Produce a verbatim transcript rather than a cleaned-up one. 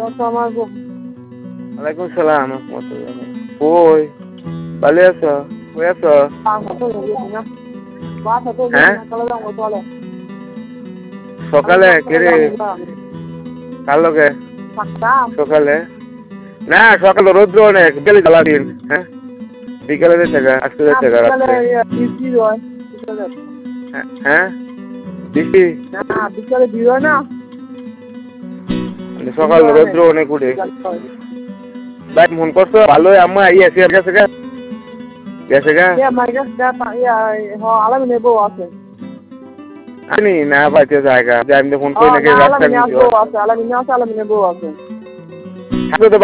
ওয়ালাইকুম সালাম রহমতুল্লাহ। কই ভালো আছো? কই আছো? হ্যাঁ সকালে কেরে কার লগে সকালে না সকালে রৌদ্র অনেক বিকেলে জ্বালা দিন। হ্যাঁ বিকেলে যেতে গা আজকে যেতে গা রাত্রে। হ্যাঁ বৃষ্টি বিকালে দিও না সকাল রৌদ্র অনেক উঠে। ভাই মন করছো ভালোই আম্মা আই আছে গেছে গা গেছে গা আলামিনে বউ আছে আমি না পাইতে জায়গা যে আমি ফোন করি নাকি রাস্তা আলামিনে আছে আলামিনে আছে আলামিনে বউ আছে।